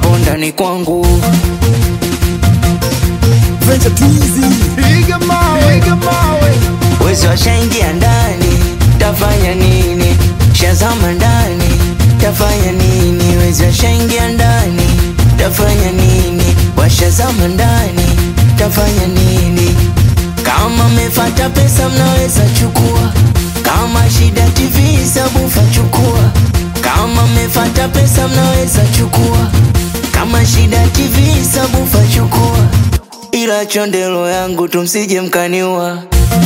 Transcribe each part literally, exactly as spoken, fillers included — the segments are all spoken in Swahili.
upo ndani kwangu. Venture Teezy, piga mawe, piga mawe. Wezi washaingia ndani, tafanya nini? Shazama ndani, tafanya nini? Wezi washaingia ndani, tafanya nini? Washazama ndani, tafanya nini? Kama mefata pesa mnaweza chukua, kama shida T V sabufa chukua. Kama mefata pesa mnaweza chukua, kama shida T V sabufa chukua. Ila chondelo yangu tumsije mkaniua.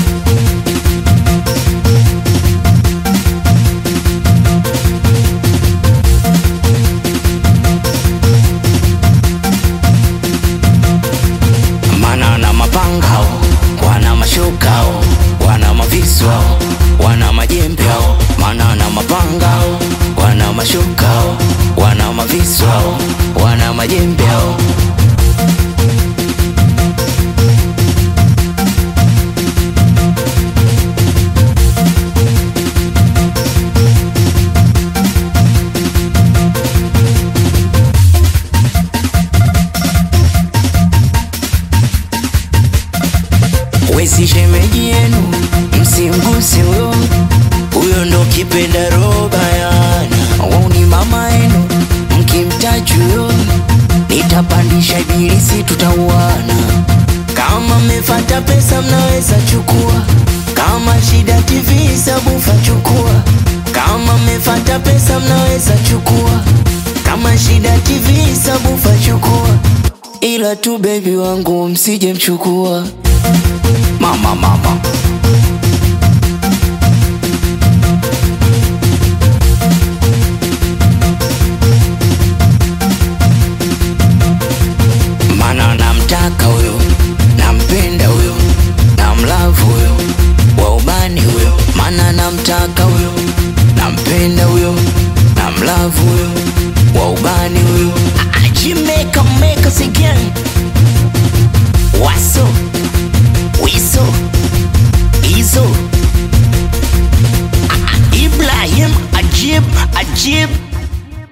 Mana na mapangao, wana mashukao, wana maviswao, wana majembeo. Mana na mapangao, wana mashukao, wana maviswao, wana majembeo. Wezi shemeji yenu, msimguse huyo, huyo ndo kipenda roba yana. Wauni mama yenu, mkimtachu huyo, nitapandisha ibilisi tutauana. Kama mefata pesa mnaweza chukua, kama shida T V sabufa chukua. Kama mefata pesa mnaweza chukua, kama shida T V sabufa chukua. Ila tu baby wangu msije mchukua. Mama mama mana namtaka huyo, nampenda huyo, namlavu huyo, wa ubani huyo. Mana namtaka huyo, nampenda huyo, namlavu huyo, wa ubani huyo. Ajimeka make us again.